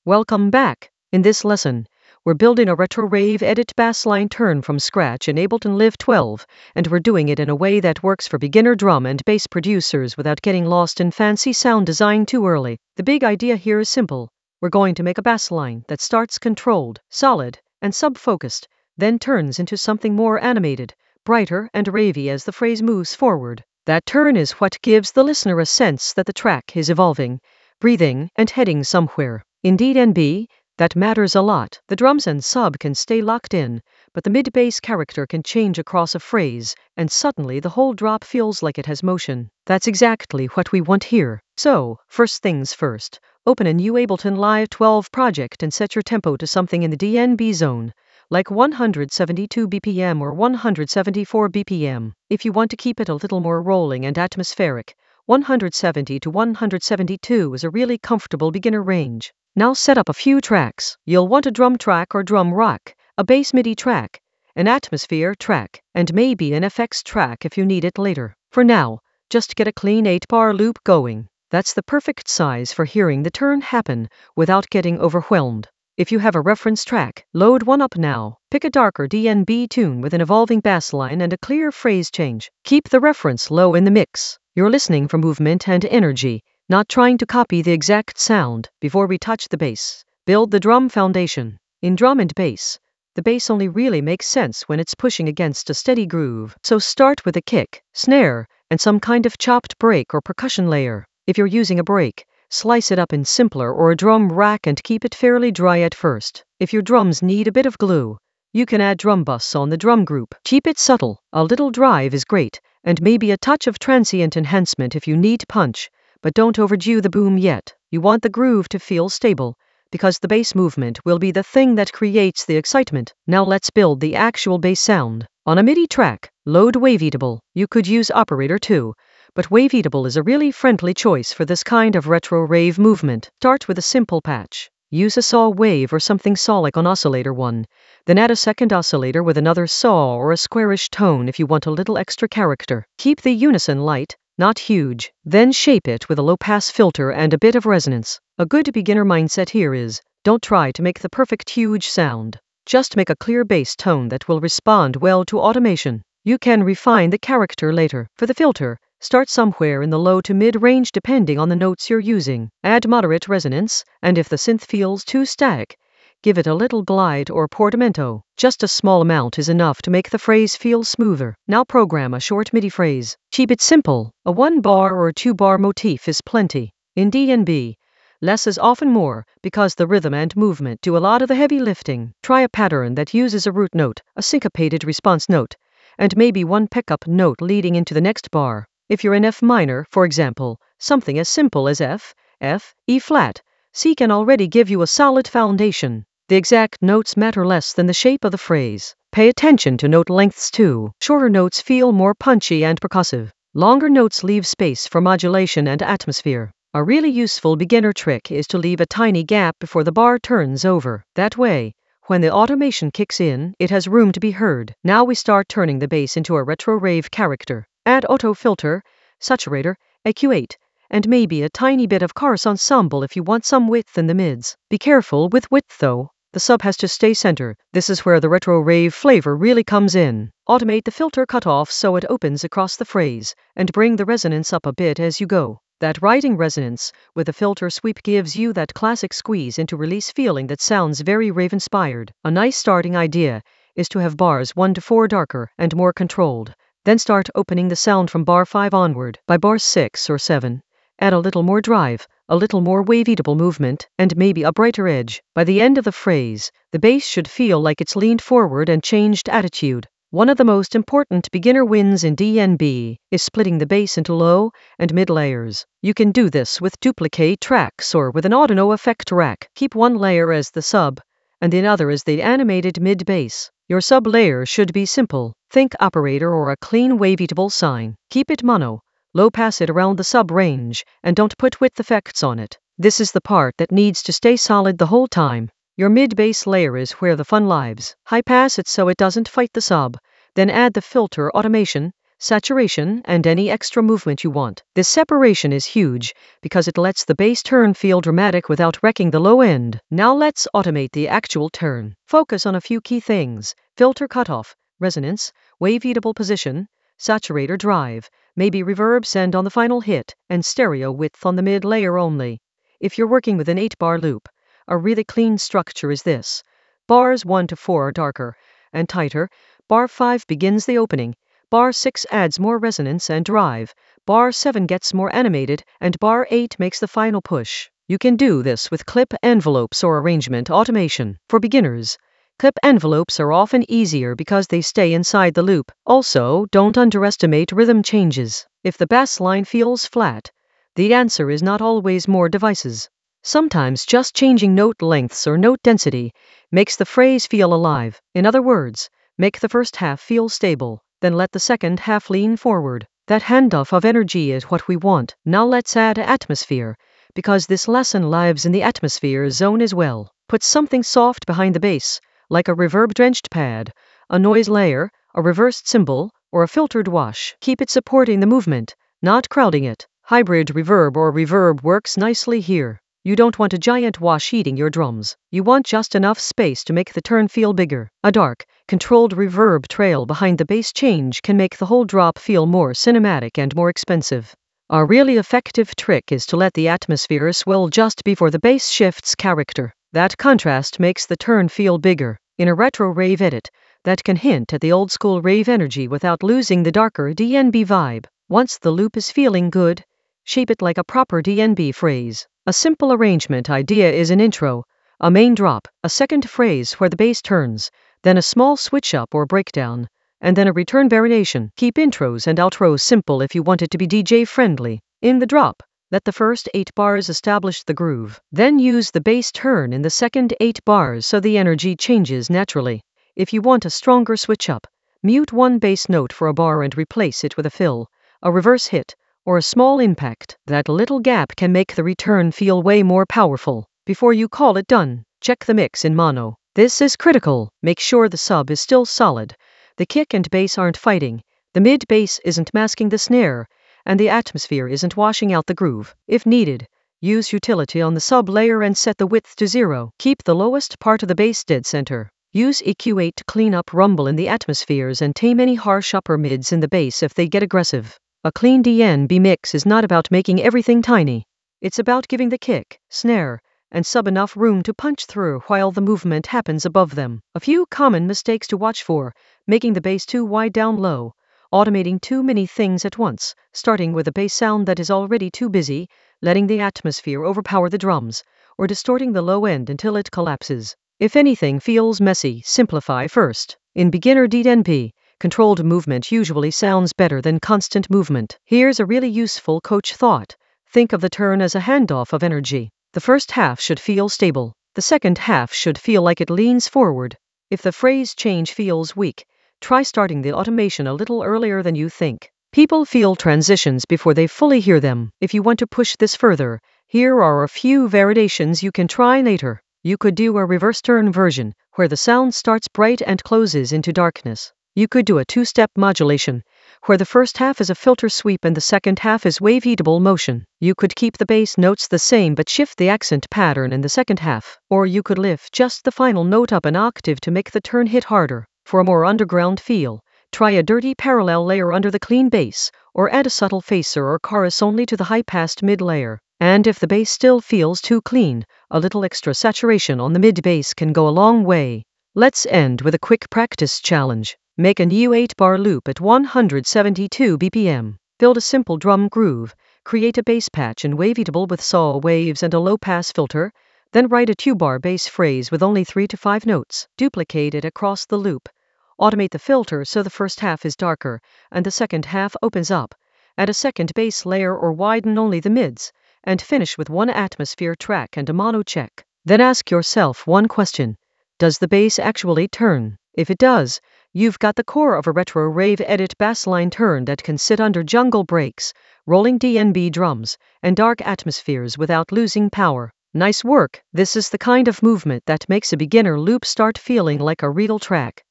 Welcome back. In this lesson, we're building a retro rave edit bassline turn from scratch in Ableton Live 12, and we're doing it in a way that works for beginner drum and bass producers without getting lost in fancy sound design too early. The big idea here is simple. We're going to make a bassline that starts controlled, solid, and sub-focused, then turns into something more animated, brighter, and ravey as the phrase moves forward. That turn is what gives the listener a sense that the track is evolving, breathing, and heading somewhere. In DNB, that matters a lot. The drums and sub can stay locked in, but the mid-bass character can change across a phrase, and suddenly the whole drop feels like it has motion. That's exactly what we want here. So, first things first, open a new Ableton Live 12 project and set your tempo to something in the DNB zone, like 172 BPM or 174 BPM. If you want to keep it a little more rolling and atmospheric, 170 to 172 is a really comfortable beginner range. Now set up a few tracks. You'll want a drum track or drum rock, a bass MIDI track, an atmosphere track, and maybe an FX track if you need it later. For now, just get a clean 8-bar loop going. That's the perfect size for hearing the turn happen without getting overwhelmed. If you have a reference track, load one up now. Pick a darker DNB tune with an evolving bass line and a clear phrase change. Keep the reference low in the mix. You're listening for movement and energy, not trying to copy the exact sound. Before we touch the bass, build the drum foundation. In drum and bass, the bass only really makes sense when it's pushing against a steady groove. So start with a kick, snare, and some kind of chopped break or percussion layer. If you're using a break, slice it up in simpler or a drum rack and keep it fairly dry at first. If your drums need a bit of glue, you can add drum bus on the drum group. Keep it subtle. A little drive is great, and maybe a touch of transient enhancement if you need punch, but don't overdo the boom yet. You want the groove to feel stable, because the bass movement will be the thing that creates the excitement. Now let's build the actual bass sound. On a MIDI track, load Waveatable. You could use Operator too, but Waveatable is a really friendly choice for this kind of retro rave movement. Start with a simple patch. Use a saw wave or something saw-like on oscillator 1, then add a second oscillator with another saw or a squarish tone if you want a little extra character. Keep the unison light, not huge, then shape it with a low-pass filter and a bit of resonance. A good beginner mindset here is, don't try to make the perfect huge sound. Just make a clear bass tone that will respond well to automation. You can refine the character later. For the filter, start somewhere in the low to mid-range depending on the notes you're using. Add moderate resonance, and if the synth feels too static, give it a little glide or portamento. Just a small amount is enough to make the phrase feel smoother. Now program a short MIDI phrase. Keep it simple. A 1-bar or 2-bar motif is plenty. In DNB, less is often more because the rhythm and movement do a lot of the heavy lifting. Try a pattern that uses a root note, a syncopated response note, and maybe one pickup note leading into the next bar. If you're in F minor, for example, something as simple as F, E flat, C can already give you a solid foundation. The exact notes matter less than the shape of the phrase. Pay attention to note lengths too. Shorter notes feel more punchy and percussive. Longer notes leave space for modulation and atmosphere. A really useful beginner trick is to leave a tiny gap before the bar turns over. That way, when the automation kicks in, it has room to be heard. Now we start turning the bass into a retro rave character. Add auto filter, saturator, EQ8, and maybe a tiny bit of chorus ensemble if you want some width in the mids. Be careful with width though. The sub has to stay center. This is where the retro rave flavor really comes in. Automate the filter cutoff so it opens across the phrase, and bring the resonance up a bit as you go. That writing resonance with the filter sweep gives you that classic squeeze into release feeling that sounds very rave-inspired. A nice starting idea is to have bars 1 to 4 darker and more controlled. Then start opening the sound from bar 5 onward. By bar 6 or 7, add a little more drive, a little more Waveatable movement, and maybe a brighter edge. By the end of the phrase, the bass should feel like it's leaned forward and changed attitude. One of the most important beginner wins in DNB is splitting the bass into low and mid layers. You can do this with duplicate tracks or with an Audino effect rack. Keep one layer as the sub, and the other as the animated mid bass. Your sub layer should be simple. Think operator or a clean Waveatable sign. Keep it mono. Low pass it around the sub range, and don't put width effects on it. This is the part that needs to stay solid the whole time. Your mid-bass layer is where the fun lives. High pass it so it doesn't fight the sub, then add the filter automation, saturation, and any extra movement you want. This separation is huge because it lets the bass turn feel dramatic without wrecking the low end. Now let's automate the actual turn. Focus on a few key things: filter cutoff, resonance, wave eatable position, saturator drive, maybe reverb send on the final hit, and stereo width on the mid layer only. If you're working with an 8-bar loop, a really clean structure is this. Bars 1 to 4 are darker and tighter. Bar 5 begins the opening. Bar 6 adds more resonance and drive. Bar 7 gets more animated, and bar 8 makes the final push. You can do this with clip envelopes or arrangement automation. For beginners, clip envelopes are often easier because they stay inside the loop. Also, don't underestimate rhythm changes. If the bass line feels flat, the answer is not always more devices. Sometimes just changing note lengths or note density makes the phrase feel alive. In other words, make the first half feel stable, then let the second half lean forward. That handoff of energy is what we want. Now let's add atmosphere, because this lesson lives in the atmosphere zone as well. Put something soft behind the bass, like a reverb-drenched pad, a noise layer, a reversed cymbal, or a filtered wash. Keep it supporting the movement, not crowding it. Hybrid reverb or reverb works nicely here. You don't want a giant wash eating your drums. You want just enough space to make the turn feel bigger. A dark, controlled reverb trail behind the bass change can make the whole drop feel more cinematic and more expensive. A really effective trick is to let the atmosphere swell just before the bass shifts character. That contrast makes the turn feel bigger. In a retro rave edit, that can hint at the old school rave energy without losing the darker DNB vibe. Once the loop is feeling good, shape it like a proper DNB phrase. A simple arrangement idea is an intro, a main drop, a second phrase where the bass turns, then a small switch up or breakdown, and then a return variation. Keep intros and outros simple if you want it to be DJ friendly. In the drop, let the first 8 bars establish the groove. Then use the bass turn in the second 8 bars so the energy changes naturally. If you want a stronger switch up, mute one bass note for a bar and replace it with a fill, a reverse hit, or a small impact. That little gap can make the return feel way more powerful. Before you call it done, check the mix in mono. This is critical. Make sure the sub is still solid, the kick and bass aren't fighting, the mid bass isn't masking the snare, and the atmosphere isn't washing out the groove. If needed, use utility on the sub layer and set the width to 0. Keep the lowest part of the bass dead center. Use EQ8 to clean up rumble in the atmospheres and tame any harsh upper mids in the bass if they get aggressive. A clean DNB mix is not about making everything tiny. It's about giving the kick, snare, and sub enough room to punch through while the movement happens above them. A few common mistakes to watch for: making the bass too wide down low, automating too many things at once, starting with a bass sound that is already too busy, letting the atmosphere overpower the drums, or distorting the low end until it collapses. If anything feels messy, simplify first. In beginner DNB, controlled movement usually sounds better than constant movement. Here's a really useful coach thought. Think of the turn as a handoff of energy. The first half should feel stable. The second half should feel like it leans forward. If the phrase change feels weak, try starting the automation a little earlier than you think. People feel transitions before they fully hear them. If you want to push this further, here are a few variations you can try later. You could do a reverse turn version, where the sound starts bright and closes into darkness. You could do a 2-step modulation, where the first half is a filter sweep and the second half is wave eatable motion. You could keep the bass notes the same but shift the accent pattern in the second half. Or you could lift just the final note up an octave to make the turn hit harder. For a more underground feel, try a dirty parallel layer under the clean bass, or add a subtle phaser or chorus only to the high-passed mid layer. And if the bass still feels too clean, a little extra saturation on the mid bass can go a long way. Let's end with a quick practice challenge. Make a new 8-bar loop at 172 BPM. Build a simple drum groove, create a bass patch and wave eatable with saw waves and a low-pass filter, then write a 2-bar bass phrase with only 3 to 5 notes. Duplicate it across the loop. Automate the filter so the first half is darker and the second half opens up. Add a second bass layer or widen only the mids, and finish with one atmosphere track and a mono check. Then ask yourself one question: does the bass actually turn? If it does, you've got the core of a retro rave edit bassline turn that can sit under jungle breaks, rolling DNB drums, and dark atmospheres without losing power. Nice work. This is the kind of movement that makes a beginner loop start feeling like a real track.